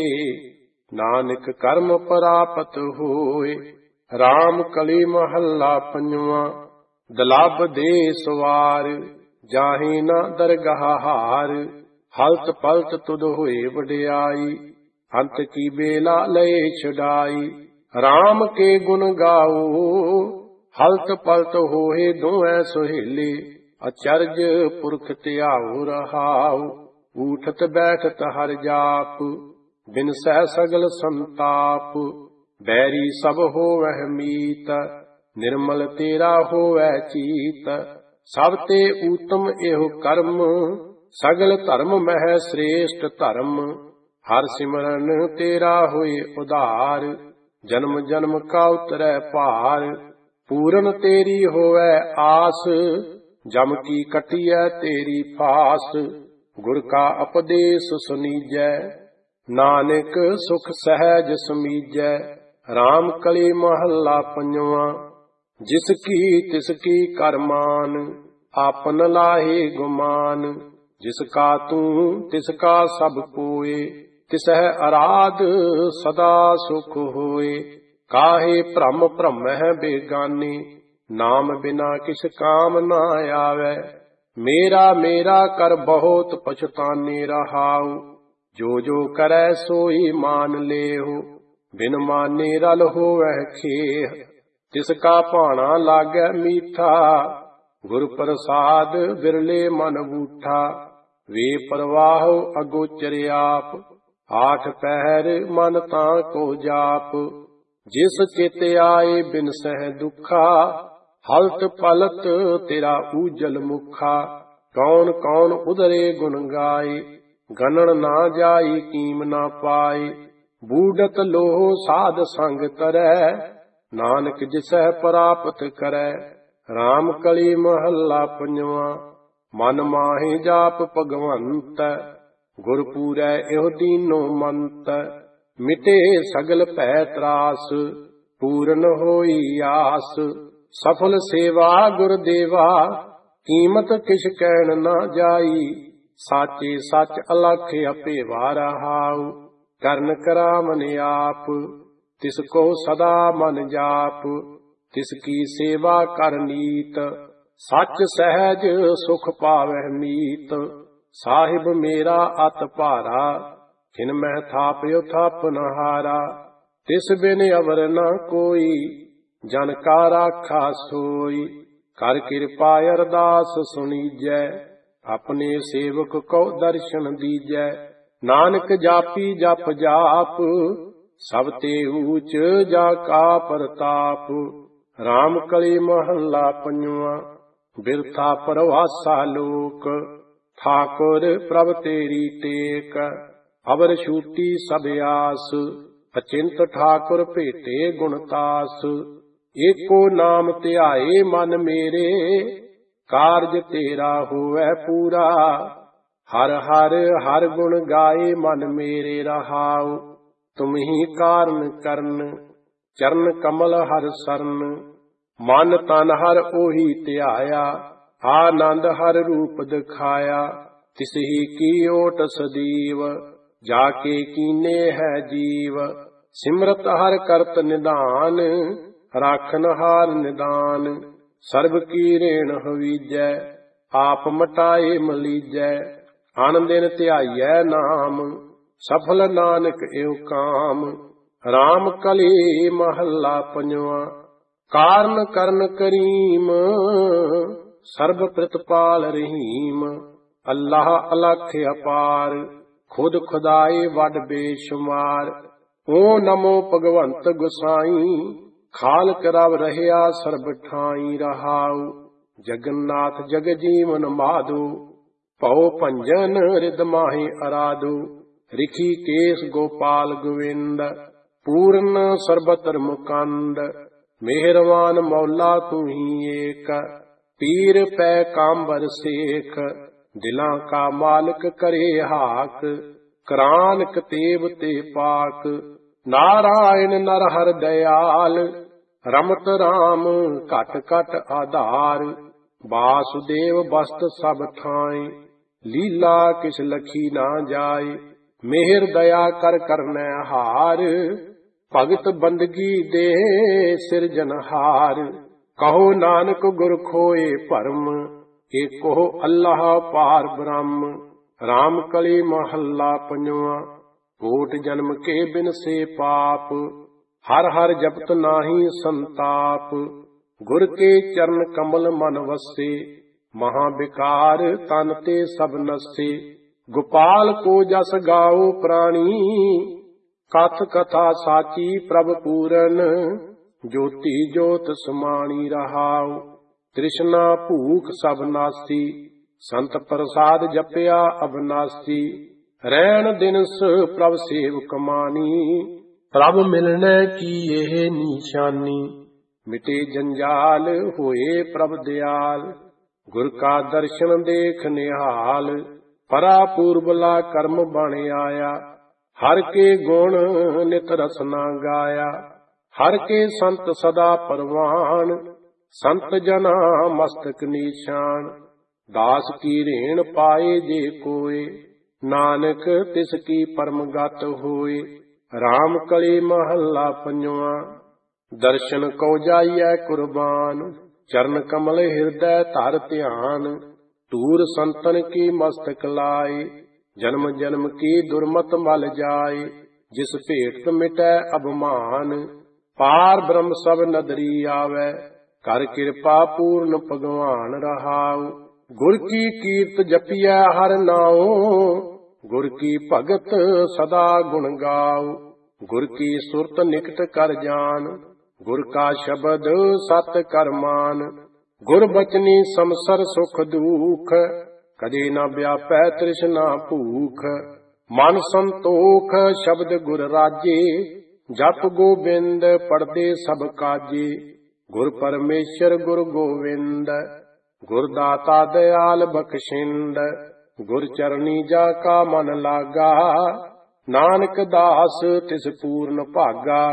ਨਾਨਕ ਕਰਮ ਪ੍ਰਾਪਤ ਹੋਏ। ਰਾਮ ਕਲੀ ਮਹੱਲਾ ਪੰਜਵਾਂ। ਦਲਬ ਦੇ ਸਵਾਰ, ਜਾਹੀ ਨਾ ਦਰਗਾਹ ਹਾਰ। ਹਲਤ ਪਲਤ ਤੁਧ ਹੋਏ ਵਡਿਆਈ, ਅੰਤ ਕੀ ਬੇਲਾ ਲਏ ਛਡਾਈ। ਰਾਮ ਕੇ ਗੁਣ ਗਾਓ, ਹਲਤ ਪਲਤ ਹੋਏ ਦੋਐ ਸੁਹੇਲੇ। ਅਚਰਜ ਪੁਰਖ ਧਿਆਉ ਰਹਾਉ, ਊਠਤ ਬੈਠਤ ਹਰ ਜਾਪ। ਬਿਨਸੈ ਸਗਲ ਸੰਤਾਪ, ਬੈਰੀ ਸਭ ਹੋਵਹਿ ਮੀਤ। ਨਿਰਮਲ ਤੇਰਾ ਹੋਵੈ ਚੀਤ, ਸਭ ਤੇ ਊਤਮ ਇਹੋ ਕਰਮ। ਸਗਲ ਧਰਮ ਮਹਿ ਸ੍ਰੇਸ਼ਟ ਧਰਮ, ਹਰ ਸਿਮਰਨ ਤੇਰਾ ਹੋਏ ਉਧਾਰ। ਜਨਮ ਜਨਮ ਕਾ ਉਤਰੈ ਭਾਰ, ਪੂਰਨ ਤੇਰੀ ਹੋਵੈ ਆਸ। ਜਮ ਕੀ ਕਟਿਐ ਤੇਰੀ ਫਾਸ, ਗੁਰ ਕਾ ਉਪਦੇਸ ਸੁਨੀਜੈ। ਨਾਨਕ ਸੁਖ ਸਹਿਜ ਸਮੀਜੈ। ਰਾਮ ਕਲੀ ਮਹੱਲਾ ਪੰਜਵਾਂ। ਜਿਸ ਕੀ ਤਿਸ ਕੀ ਕਰਮਾਨ, ਆਪਨ ਲਾਹੇ ਗੁਮਾਨ। ਜਿਸ ਕਾ ਤੂੰ ਤਿਸ ਕਾ ਸਭ ਕੋਏ, ਤਿਸਹਿ ਅਰਾਧ ਸਦਾ ਸੁਖ ਹੋਏ। ਕਾਹੇ ਭ੍ਰਮ ਭ੍ਰਮਹਿ ਬੇਗਾਨੀ, ਨਾਮ ਬਿਨਾ ਕਿਸ ਕਾਮ ਨਾ ਆਵੈ। ਮੇਰਾ ਮੇਰਾ ਕਰ ਬਹੁਤ ਪਛਤਾਨੇ ਰਹਾਉ, ਜੋ ਜੋ ਕਰੈ ਸੋਈ ਮਾਨ ਲੇਹੁ। ਬਿਨ ਮਾਨੇ ਰਲ ਹੋਵੈ ਖੇਹ, ਤਿਸ ਕਾ ਭਾਣਾ ਲਾਗੈ ਮੀਠਾ। ਗੁਰ ਪ੍ਰਸਾਦ ਬਿਰਲੇ ਮਨ ਬੂਠਾ, ਵੇ ਪ੍ਰਵਾਹੁ ਅਗੋਚਰ ਆਪ। ਆਠ ਪਹਿਰ ਮਨ ਤਾਂ ਕੋ ਜਾਪ, ਜਿਸ ਚਿਤ ਆਏ ਬਿਨ ਸਹਿ ਦੁਖਾ। ਹਲਤ ਪਲਤ ਤੇਰਾ ਊਜਲ ਮੁਖਾ, ਕੌਣ ਕੌਣ ਉਧਰੇ ਗੁਣ ਗਾਏ। ਗਣਨ ਨਾ ਜਾਈ ਕੀਮ ਨਾ ਪਾਏ, ਬੂਡਤ ਲੋਹ ਸਾਧ ਸੰਗ ਤਰੈ। ਨਾਨਕ ਜਿਸੈ ਪ੍ਰਾਪਤ ਕਰੈ, ਰਾਮ ਕਲੀ ਮਹੱਲਾ ਪੰਜਵਾਂ। ਮਨ ਮਾਹੀ ਜਾਪ ਭਗਵੰਤ, ਗੁਰ ਪੂਰੈ ਇਹੋ ਦੀਨੋ ਮੰਤ। ਮਿਟੇ ਸਗਲ ਭੈ ਤਰਾਸ, ਪੂਰਨ ਹੋਈ ਆਸ। ਸਫਲ ਸੇਵਾ ਗੁਰ ਦੇਵਾ, ਕੀਮਤ ਕਿਛ ਕਹਿਣ ਨਾ ਜਾਈ। ਸਾਚੇ ਸੱਚ ਅਲਖ ਅਭੇਵਾ ਰਹਾਉ, ਕਰਨ ਕਰਾਵਨ ਆਪ। ਤਿਸ ਕੋ ਸਦਾ ਮਨ ਜਾਪ, ਤਿਸ ਕੀ ਸੇਵਾ ਕਰ ਨੀਤ। ਸੱਚ ਸਹਿਜ ਸੁਖ ਪਾਵਹਿ ਮੀਤ, ਸਾਹਿਬ ਮੇਰਾ ਅਤ ਭਾਰਾ। ਖਿਨ ਮਹਿ ਥਾਪਿਓ ਥਾਪ ਨ ਹਾਰਾ, ਤਿਸ ਬਿਨ ਅਵਰ ਨ ਕੋਈ। ਜਨ ਕਾ ਰਾਖਾ ਸੋਈ, ਕਰ ਕਿਰਪਾ ਅਰਦਾਸ ਸੁਣੀਜੈ। ਆਪਣੇ ਸੇਵਕ ਕੋ ਦਰਸ਼ਨ ਦੀਜੈ। ਨਾਨਕ ਜਾਪੀ ਜਪ ਜਾਪ, ਸਭ ਤੇ ਊਚ ਜਾ ਕਾ ਪ੍ਰਤਾਪ। ਰਾਮ ਕਲੀ ਮਹੱਲਾ ਪੰਜਵਾਂ। ਬਿਰਥਾ ਪਰਵਾਸਾ ਲੋਕ, ਠਾਕੁਰ ਪ੍ਰਭ ਤੇਰੀ ਟੇਕ। ਅਵਰ ਛੂਟੀ ਸਭ ਆਸ, ਅਚਿੰਤ ਠਾਕੁਰ ਭੇਟੇ ਗੁਣਤਾਸ। ਏਕੋ ਨਾਮ ਧਿਆਏ ਮਨ ਮੇਰੇ, ਕਾਰਜ ਤੇਰਾ ਹੋਵੈ ਪੂਰਾ। ਹਰ ਹਰ ਹਰ ਗੁਣ ਗਾਏ ਮਨ ਮੇਰੇ ਰਹਾਉ। ਤੁਮ ਹੀ ਕਾਰਨ ਕਰਨ, ਚਰਨ ਕਮਲ ਹਰ ਸਰਨ। ਮਨ ਤਨ ਹਰ ਉਹੀ ਧਿਆਇਆ, ਆਨੰਦ ਹਰ ਰੂਪ ਦਿਖਾਇਆ। ਤਿਸ ਹੀ ਕੀ ਓਟ ਸਦੀਵ, ਜਾ ਕੇ ਕੀਨੇ ਹੈ ਜੀਵ। ਸਿਮਰਤ ਹਰ ਕਰਤ ਨਿਧਾਨ, ਰਾਖਨ ਹਾਰ ਨਿਦਾਨ। ਸਰਬ ਕੀ ਰੇਣ ਹਵੀਜੈ, ਆਪ ਮਟਾਏ ਮਲੀਜੈ। ਅਨ ਦਿਨ ਧਿਆਈਐ ਨਾਮ, ਸਫਲ ਨਾਨਕ ਏਉ ਕਾਮ। ਰਾਮ ਕਲੀ ਮਹੱਲਾ ਪੰਜਵਾਂ। ਕਾਰਨ ਕਰਨ ਕਰੀਮ, ਸਰਬ ਪ੍ਰਤਪਾਲ ਰਹੀਮ। ਅੱਲਾਹ ਅਲਖ ਅਪਾਰ, ਖੁਦ ਖੁਦਾਏ ਵੱਡ ਬੇਸ਼ੁਮਾਰ। ਓ ਨਮੋ ਭਗਵੰਤ ਗੁਸਾਈ, ਖਾਲਕ ਰਵ ਰਹਿਆ ਸਰਬ ਠਾਈ ਰਹਾਉ। ਜਗਨਨਾਥ ਜਗ ਜੀਵਨ ਮਾਧੋ, ਭਉ ਭੰਜਨ ਰਿਦ ਮਾਹੀ ਅਰਾਧੋ। ਰਿਖੀ ਕੇਸ ਗੋਪਾਲ ਗੋਵਿੰਦ, ਪੂਰਨ ਸਰਬਤਰ ਮੁਕੰਦ। ਮਿਹਰਵਾਨ ਮੌਲਾ ਤੂੰ ਹੀ ਏਕ, ਪੀਰ ਪੈ ਕਾਂਬਰ ਸੇਖ। ਦਿਲਾਂ ਕਾ ਮਾਲਕ ਕਰੇ ਹਾਕ, ਕਰਾਨ ਕਤੇਬ ਤੇ ਪਾਕ। ਨਾਰਾਇਣ ਨਰ ਹਰ ਦਇਆਲ, ਰਮਤ ਰਾਮ ਘਟ ਘਟ ਆਧਾਰ। ਵਾਸੁਦੇਵ ਬਸਤ ਸਭ ਥਾਈ, ਲੀਲਾ ਕਿਛ ਲਖੀ ਨਾ ਜਾਏ। ਮਿਹਰ ਦਇਆ ਕਰ ਕਰਨੈ ਹਾਰ, ਭਗਤ ਬੰਦਗੀ ਦੇ ਸਿਰਜਨਹਾਰ। ਕਹੋ ਨਾਨਕ ਗੁਰ ਖੋਏ ਭਰਮ, ਏਕੋ ਅੱਲਾਹ ਪਾਰ ਬ੍ਰਹਮ। ਰਾਮ ਕਲੀ ਮਹੱਲਾ ਪੰਜਵਾਂ। ਕੋਟ ਜਨਮ ਕੇ ਬਿਨਸੇ ਪਾਪ, ਹਰ ਹਰ ਜਪਤ ਨਾਹੀ ਸੰਤਾਪ। ਗੁਰ ਕੇ ਚਰਨ ਕਮਲ ਮਨ ਵਸੇ, ਮਹਾ ਬਿਕਾਰ ਤਨ ਤੇ ਸਭ ਨਸੇ। ਗੋਪਾਲ ਕੋ ਜਸ ਗਾਓ ਪ੍ਰਾਣੀ, ਕਥ ਕਥਾ ਸਾਚੀ ਪ੍ਰਭ ਪੂਰਨ। ਜੋਤੀ ਜੋਤ ਸਮਾਣੀ ਰਹਾਉ, ਤ੍ਰਿਸ਼ਨਾ ਭੂਖ ਸਭ ਨਾਸੀ। ਸੰਤ ਪ੍ਰਸਾਦ ਜਪਿਆ ਅਬਨਾਸੀ, ਰਹਿਣ ਦਿਨਸ ਪ੍ਰਭ ਸੇਵਕ ਮਾਨੀ। ਪ੍ਰਭ ਮਿਲਣੈ ਕੀ ਇਹ ਨਿਸ਼ਾਨੀ, ਮਿਟੇ ਜੰਜਾਲ ਹੋਏ ਪ੍ਰਭ ਦਿਆਲ। ਗੁਰ ਕਾ ਦਰਸ਼ਨ ਦੇਖ ਨਿਹਾਲ, ਪਰਾ ਪੂਰਬਲਾ ਕਰਮ ਬਣ ਆਇਆ। ਹਰ ਕੇ ਗੁਣ ਨਿਤ ਰਸਨਾ ਗਾਇਆ, ਹਰ ਕੇ ਸੰਤ ਸਦਾ ਪਰਵਾਨ। ਸੰਤ ਜਨਾ ਮਸਤਕ ਨੀਸ਼ਾਨ, ਦਾਸ ਕੀ ਰੇਣ ਪਾਏ ਜੇ ਕੋਏ। ਨਾਨਕ ਤਿਸ ਕੀ ਪਰਮ ਗਤ ਹੋਏ। ਰਾਮ ਕਲੀ ਮਹੱਲਾ ਪੰਜਵਾਂ। ਦਰਸ਼ਨ ਕਉ ਜਾਈਐ ਕੁਰਬਾਨ, ਚਰਨ ਕਮਲ ਹਿਰਦੈ ਧਰ ਧਿਆਨ। ਧੂਰ ਸੰਤਨ ਕੀ ਮਸਤਕ ਲਾਏ, ਜਨਮ ਜਨਮ ਕੀ ਦੁਰਮਤ ਮਲ ਜਾਏ। ਜਿਸ ਭੇਟ ਮਿਟੈ ਅਭਮਾਨ, ਪਾਰ ਬ੍ਰਹਮ ਸਭ ਨਦਰੀ ਆਵੈ। ਕਰ ਕਿਰਪਾ ਪੂਰਨ ਭਗਵਾਨ ਰਹਾਉ। ਗੁਰ ਕੀ ਕੀਰਤ ਜਪੀਐ ਹਰ ਨਾਉ, ਗੁਰ ਕੀ ਭਗਤ ਸਦਾ ਗੁਣ ਗਾਉ। ਗੁਰ ਕੀ ਸੁਰਤ ਨਿਕਟ ਕਰ ਜਾਨ, ਗੁਰ ਕਾ ਸ਼ਬਦ ਸਤ ਕਰ ਮਾਨ। ਗੁਰ ਬਚਨੀ ਸੰਸਰ ਸੁਖ ਦੁਖ, ਕਦੇ ਨਾ ਵਿਆਪੈ ਤ੍ਰਿਸ਼ਨਾ ਭੂਖ। ਮਨ ਸੰਤੋਖ ਸ਼ਬਦ ਗੁਰ ਰਾਜੇ, ਜਪ ਗੋਬਿੰਦ ਪੜਦੇ ਸਭ ਕਾਜੇ। ਗੁਰ ਪਰਮੇਸ਼ਰ ਗੁਰ ਗੋਵਿੰਦ, ਗੁਰ ਦਾਤਾ ਦਇਆਲ ਬਖਸ਼ਿੰਦ। ਗੁਰ ਚਰਨੀ ਜਾ ਕਾ ਮਨ ਲਾਗਾ, ਨਾਨਕ ਦਾਸ ਤਿਸ ਪੂਰਨ ਭਾਗਾ।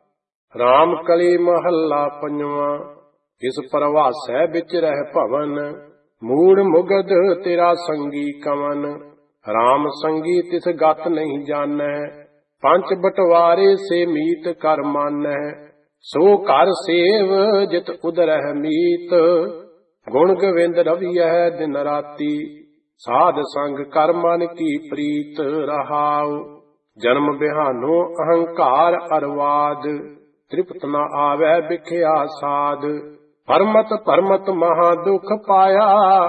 ਰਾਮ ਕਲੀ ਮਹੱਲਾ ਪੰਜਵਾਂ। ਇਸ ਪਰਵਾਸੈ ਵਿੱਚ ਰਹਿ ਭਵਨ, ਮੂੜ ਮੁਗਧ ਤੇਰਾ ਸੰਗੀ ਕਵਨ। ਰਾਮ ਸੰਗੀ ਤਿਸ ਗਤ ਨਹੀਂ ਜਾਣੈ, ਪੰਚ ਬਟਵਾਰੇ ਸੇ ਮੀਤ ਕਰ ਮਾਨੈ। ਸੋ ਘਰ ਸੇਵ ਜਿਤ ਉਦਰਹਿ ਮੀਤ, ਗੁਣ ਗੋਵਿੰਦ ਰਵੀਐ ਦਿਨ ਰਾਤੀ। ਸਾਧ ਸੰਗ ਕਰ ਮਨ ਕੀ ਪ੍ਰੀਤ ਰਹਾਉ, ਜਨਮ ਬਿਹਾਨੋ ਅਹੰਕਾਰ ਅਰਵਾਦ। ਤ੍ਰਿਪਤ ਨ ਆਵੈ ਬਿਖਿਆ ਸਾਧ, ਪਰਮਤ ਪਰਮਤ ਮਹਾ ਦੁਖ ਪਾਇਆ।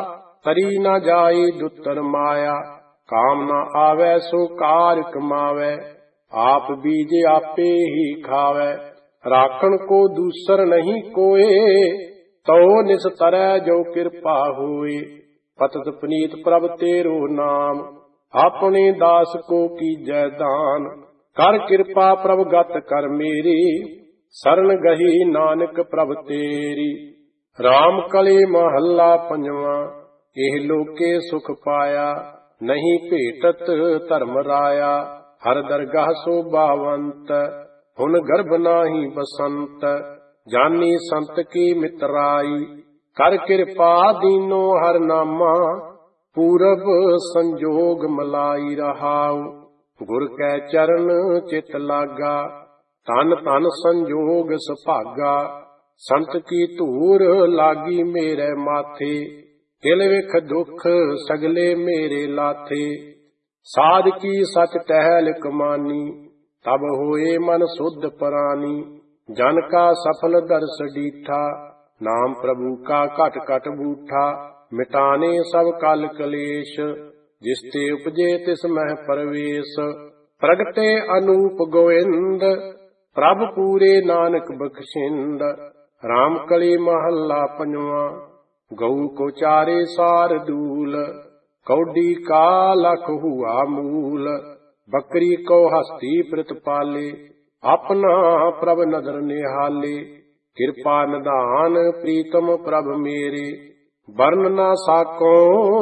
ਤਰੀ ਨ ਜਾਈ ਦੁੱਤਰ ਮਾਇਆ, ਕਾਮ ਨ ਆਵੈ ਸੋ ਕਾਰ ਕਮਾਵੈ। ਆਪ ਬੀਜ ਆਪੇ ਹੀ ਖਾਵੈ, ਰਾਖਣ ਕੋ ਦੂਸਰ ਨਹੀਂ ਕੋਏ। ਤਉ ਨਿਸਤਰੈ ਜੋ ਕਿਰਪਾ ਹੋਏ, ਪਤਿਤ ਪੁਨੀਤ ਪ੍ਰਭ ਤੇਰੋ ਨਾਮ। ਆਪਣੇ ਦਾਸ ਕੋ ਕੀਜੈ ਦਾਨ, ਕਰ ਕਿਰਪਾ ਪ੍ਰਭ ਗਤ ਕਰ ਮੇਰੀ। ਸਰਨ ਗਹੀ ਨਾਨਕ ਪ੍ਰਭ ਤੇਰੀ। ਰਾਮ ਕਲੀ ਮਹੱਲਾ ਪੰਜਵਾਂ। ਇਹ ਲੋਕੇ ਸੁਖ ਪਾਇਆ, ਨਹੀਂ ਭੇਟਤ ਧਰਮ ਰਾਇਆ। ਹਰ ਦਰਗਾਹ ਸੋਭਾਵੰਤ, ਹੁਣ ਗਰਭ ਨਾਹੀ ਬਸੰਤ। ਜਾਨੀ ਸੰਤ ਕੀ ਮਿਤਰਾਈ, ਕਰ ਕਿਰਪਾ ਦੀਨੋ ਹਰ ਨਾਮਾ। ਪੂਰਬ ਸੰਜੋਗ ਮਲਾਈ ਰਹਾਉ, ਗੁਰ ਕੈ ਚਰਨ ਚਿਤ ਲਾਗਾ। ਤਨ ਤਨ ਸੰਜੋਗ ਸੁਭਾਗਾ, ਸੰਤ ਕੀ ਧੂਰ ਲਾਗੀ ਮੇਰੇ ਮਾਥੇ। ਤਿਲ ਵਿਖ ਦੁਖ ਸਗਲੇ ਮੇਰੇ ਲਾਥੇ। ਸਾਧ ਕੀ ਸਚ ਟਹਿਲ ਕਮਾਨੀ, ਤਬ ਹੋਏ ਮਨ ਸੁਧ ਪ੍ਰਾਨੀ। ਜਨ ਕਾ ਸਫਲ ਦਰਸ ਡੀਠਾ, ਨਾਮ ਪ੍ਰਭੂ ਕਾ ਘਟ ਘਟ ਬੂਠਾ। ਮਿਟਾਨੇ ਸਭ ਕਲ ਕਲੇਸ਼, ਜਿਸ ਤੇ ਉਪਜੇ ਤਿਸ ਮਹਿ ਪਰਵੇਸ਼। ਪ੍ਰਗਟੇ ਅਨੂਪ ਗੋਇੰਦ, ਪ੍ਰਭ ਪੂਰੇ ਨਾਨਕ ਬਖਸ਼ਿੰਦ। ਰਾਮ ਕਲੀ ਮਹੱਲਾ ਪੰਜਵਾਂ। ਗਊ ਕੋ ਚਾਰੇ ਸਾਰ ਦੂਲ, ਕੌਡੀ ਕਾ ਲਖ ਹੁਆ ਮੂਲ। ਬੱਕਰੀ ਕੋ ਹਸਤੀ ਪ੍ਰਤਪਾਲੇ, ਆਪਣਾ ਪ੍ਰਭ ਨਦਰ ਨਿਹਾਲੇ। ਕਿਰਪਾ ਨਿਧਾਨ ਪ੍ਰੀਤਮ ਪ੍ਰਭ ਮੇਰੇ, ਵਰਨ ਨਾ ਸਾਕੋ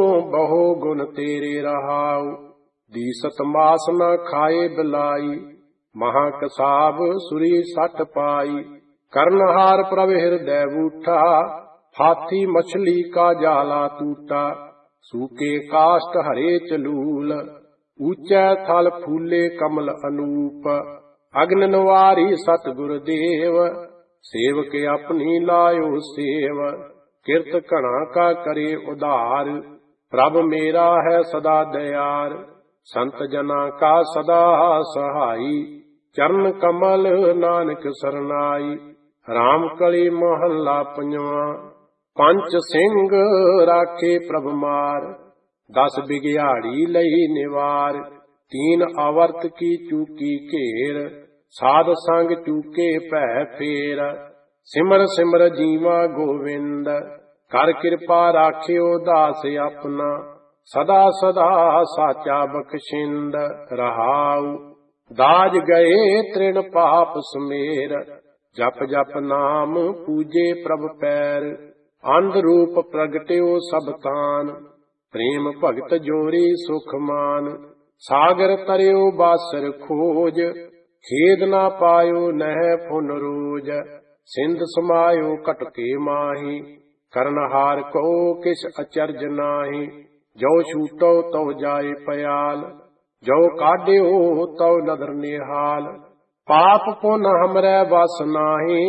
ਬਹੁ ਗੁਣ ਤੇਰੇ ਰਹਾਉ। ਦੀਸਤ ਮਾਸ ਨਾ ਖਾਏ ਬਿਲਾਈ, ਮਹਾ ਕਸਾਬ ਸੁਰੀ ਸੱਟ ਪਾਈ। ਕਰਨਹਾਰ ਪ੍ਰਭ ਹਿਰਦੈ ਬੂਠਾ, ਹਾਥੀ ਮਛਲੀ ਕਾ ਜਾਲਾ ਟੂਟਾ। ਸੂਕੇ ਕਾਸ਼ਟ ਹਰੇ ਚਲੂਲ, ਊਚੈ ਥਲ ਫੂਲੇ ਕਮਲ ਅਨੂਪ। ਅਗਨ ਨਿਵਾਰੀ ਸਤ ਗੁਰਦੇਵ, ਸੇਵਕ ਆਪਣੀ ਲਾਇਓ ਸੇਵ। ਕਿਰਤ ਘਣਾ ਕਾ ਕਰੇ ਉਧਾਰ, ਪ੍ਰਭ ਮੇਰਾ ਹੈ ਸਦਾ ਦਇਆਰ। ਸੰਤ ਜਨਾ ਕਾ ਸਦਾ ਸਹਾਈ, ਚਰਨ ਕਮਲ ਨਾਨਕ ਸਰਨਾਈ। ਰਾਮ ਕਲੀ ਮਹੱਲਾ ਪੰਜਵਾਂ। ਪੰਚ ਸਿੰਘ ਰਾਖੇ ਪ੍ਰਭ ਮਾਰ, 10 ਬਿਗਿਆੜੀ ਲਈ ਨਿਵਾਰ। ਤੀਨ ਆਵਰਤ ਕੀ ਚੂਕੀ ਘੇਰ, ਸਾਧ ਸੰਗ ਚੂਕੇ ਭੈ ਫੇਰ। ਸਿਮਰ ਸਿਮਰ ਜੀਵਾ ਗੋਵਿੰਦ, ਕਰ ਕਿਰਪਾ ਰਾਖਿਓ ਦਾਸ ਆਪਣਾ। ਸਦਾ ਸਦਾ ਸਾਚਾ ਬਖਸ਼ਿੰਦ ਰਹਾਉ। ਦਾਜ ਗਏ ਤ੍ਰਿਣ ਪਾਪ ਸਮੇਰ, ਜਪ ਜਪ ਨਾਮ ਪੂਜੇ ਪ੍ਰਭ ਪੈਰ। ਅੰਧ ਰੂਪ ਪ੍ਰਗਟਿਓ ਸਭ ਤਾਨ, ਪ੍ਰੇਮ ਭਗਤ ਜੋਰੀ ਸੁਖ ਮਾਨ। ਸਾਗਰ ਤਰਿਓ ਬਾਸਰ ਖੋਜ, ਖੇਦ ਨਾ ਪਾਇਓ ਨਹਿ ਫੁਨ ਰੋਜ। ਸਿੰਧ ਸਮਾਇਓ ਕਟਕੇ ਮਾਹੀ, ਕਰਨਹਾਰ ਕੋ ਕਿਛ ਅਚਰਜ ਨਾਹੀ। ਜੋ ਛੂਟੋ ਤਉ ਜਾਏ ਪਿਆਲ, ਜੋ ਕਾਢਿਓ ਤਉ ਨਦਰ ਨਿਹਾਲ। ਪਾਪ ਪੁਨ ਹਮਰੈ ਵਸ ਨਾਹੀ,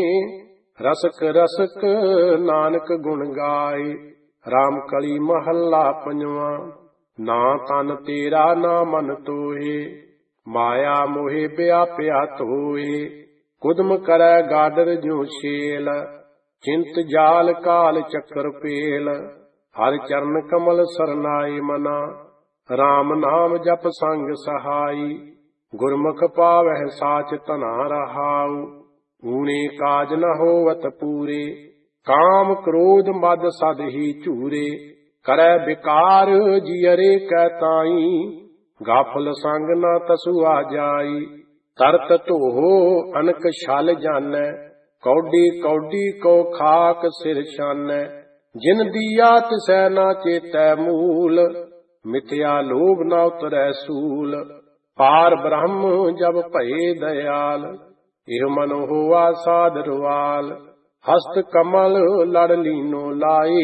ਰਸਕ ਰਸਕ ਨਾਨਕ ਗੁਣ ਗਾਏ। ਰਾਮ ਕਲੀ ਮਹੱਲਾ ਪੰਜਵਾਂ। ਨਾ ਤਨ ਤੇਰਾ ਨਾ ਮਨ ਤੋਏ, ਮਾਇਆ ਮੋਹਿ ਵਿਆਪਿਆ ਧੋਏ। ਕੁਦਮ ਕਰੈ ਗਾਡਰ ਜੋ ਛੇਲ, ਚਿੰਤ ਜਾਲ ਕਾਲ ਚੱਕਰ ਪੇਲ। ਹਰਿ ਚਰਨ ਕਮਲ ਸਰਨਾਏ ਮਨਾ, ਰਾਮ ਨਾਮ ਜਪ ਸੰਗ ਸਹਾਈ। ਗੁਰਮੁਖ ਪਾਵਹਿ ਸਾਚ ਧਨਾ ਰਹਾਉ, ਊਣੇ ਕਾਜ ਨ ਹੋਵਤ ਪੂਰੇ। ਕਾਮ ਕ੍ਰੋਧ ਮਦ ਸਦ ਹੀ ਝੂਰੇ, ਕਰੈ ਬਿਕਾਰ ਜੀਅਰੇ ਕੈ ਤਾਈ। ਗਾਫਲ ਸੰਗ ਨ ਤਸੁਆ ਜਾਈ, ਤਰਤ ਧੋਹ ਅਨਕ ਛਲ ਜਾਣੈ। ਕੌਡੀ ਕੌਡੀ ਕੋ ਖਾਕ ਸਿਰ ਛਾਨੈ, ਜਿਨ ਦੀਆ ਤਿਸੈ ਨਾ ਚੇਤੈ ਮੂਲ, ਮਿਥਿਆ ਲੋਭ ਨਾ ਉਤਰੈ ਸੂਲ, ਪਾਰ ਬ੍ਰਹਮ ਜਬ ਭਏ ਦਇਆਲ, ਇਹ ਮਨ ਹੋਆ ਸਾਧ ਰਵਾਲ, ਹਸਤ ਕਮਲ ਲੜ ਲੀਨੋ ਲਾਏ,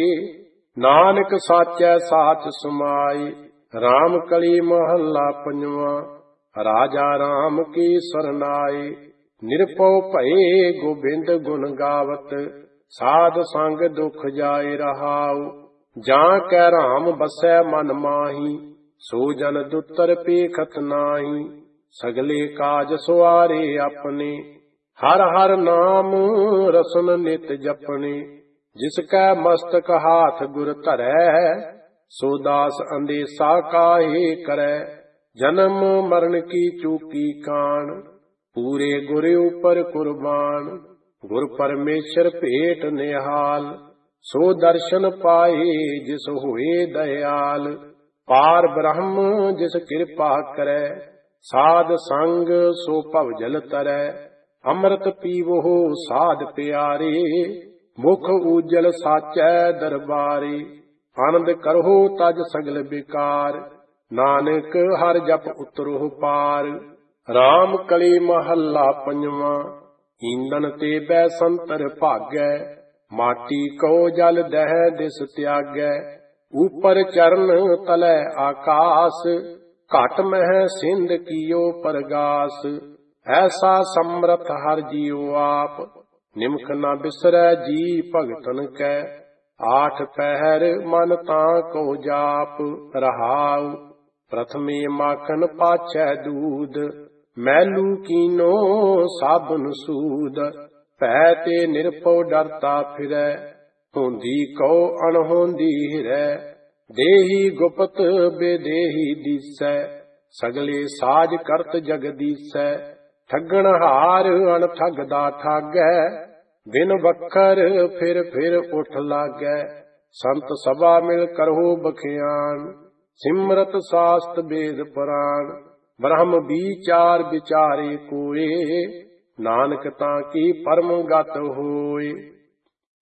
ਨਾਨਕ ਸਾਚੈ ਸਾਚ ਸਮਾਏ। ਰਾਮ ਕਲੀ ਮਹੱਲਾ ਪੰਜਵਾਂ। ਰਾਜਾ ਰਾਮ ਕੀ ਸਰਨਾਏ, ਨਿਰਭਉ ਭਏ ਗੋਬਿੰਦ ਗੁਣ ਗਾਵਤ, ਸਾਧ ਸੰਗ ਦੁਖ ਜਾਏ ਰਹਾਉ, ਜਾਂ ਕੈ ਰਾਮ ਬਸੈ ਮਨ ਮਾਹੀ, ਸੋ ਜਨ ਦੁਤਰ ਪੇਖਤ ਨਾਹੀ, ਸਗਲੇ ਕਾਜ ਸੁਆਰੇ ਆਪਣੇ, ਹਰ ਹਰ ਨਾਮ ਰਸਨ ਨਿਤ ਜਪਣੇ, ਜਿਸ ਕੈ ਮਸਤਕ ਹਾਥ ਗੁਰ ਧਰੈ, ਸੋ ਦਾਸ ਅੰਦੇਸਾ ਕਾਹੇ ਕਰੈ, ਜਨਮ ਮਰਨ ਕੀ ਚੂਕੀ ਕਾਣ, ਪੂਰੇ ਗੁਰ ਉਪਰ ਕੁਰਬਾਨ, ਗੁਰ ਪਰਮੇਸ਼ਰ ਭੇਟ ਨਿਹਾਲ, ਸੋ ਦਰਸ਼ਨ ਪਾਏ ਜਿਸ ਹੋਏ ਦਇਆਲ, ਪਾਰ ਬ੍ਰਹਮ ਜਿਸ ਕਿਰਪਾ ਕਰੈ, ਸਾਧ ਸੰਗ ਸੋ ਭਵ ਜਲ ਤਰੈ, ਅੰਮ੍ਰਿਤ ਪੀਵੋ ਸਾਧ ਪਿਆਰੇ, ਮੁਖ ਊਜਲ ਸਾਚੈ ਦਰਬਾਰੇ, ਆਨੰਦ ਕਰੋ ਤਜ ਸਗਲ ਬਿਕਾਰ, ਨਾਨਕ ਹਰ ਜਪ ਉਤਰੋ ਪਾਰ। ਰਾਮ ਕਲੀ ਮਹੱਲਾ ਪੰਜਵਾਂ। ਈਂਦਨ ਤੇ ਬੈ ਸੰਤਰ ਭਾਗੈ, ਮਾਟੀ ਕੋ ਜਲ ਦਹਿ ਦਿਸ ਤਿਆਗੈ, ਉਪਰ ਚਰਨ ਤਲੈ ਆਕਾਸ, ਘਟ ਮਹਿ ਸਿੰਧ ਕੀਓ ਪਰਗਾਸ, ਐਸਾ ਸਮਰਥ ਹਰ ਜੀਉ ਆਪ, ਨਿਮਖ ਨਾ ਬਿਸਰੈ ਜੀ ਭਗਤਨ ਕੈ, ਆਠ ਪਹਿਰ ਮਨ ਤਾਂ ਕੋ ਜਾਪ ਰਹਾਉ, ਪ੍ਰਥਮੇ ਮਾਖਨ ਪਾਛੈ ਦੂਧ, ਮੈਲੂ ਕੀਨੋ ਸਾਬਨ ਸੂਦ, ਭੈ ਤੇ ਨਿਰਭਉ ਡਰਤਾ ਫਿਰੈ, ਹੁੰਦੀ ਕਉ ਅਣਹੋਂਦੀ ਹਿਰੈ, ਦੇਹੀ ਗੁਪਤ ਬੇਦੇਹੀ ਦੀਸੈ, ਸਗਲੇ ਸਾਜ ਕਰਤ ਜਗਦੀਸੈ, ਠੱਗਣ ਹਾਰ ਅਣਠੱਗ ਦਾ ਠਾਗੈ, ਬਿਨ ਵੱਖਰ ਫਿਰ ਉਠ ਲਾਗੈ, ਸੰਤ ਸਭਾ ਮਿਲ ਕਰਹੁ ਬਖਿਆਨ, ਸਿਮਰਤ ਸਾਸਤ ਵੇਦ ਪੁਰਾਣ, ਬ੍ਰਹਮ ਵਿਚਾਰ ਵਿਚਾਰੇ ਕੋਏ, ਨਾਨਕ ਤਾਂ ਕੀ ਪਰਮ ਗਤ ਹੋਏ।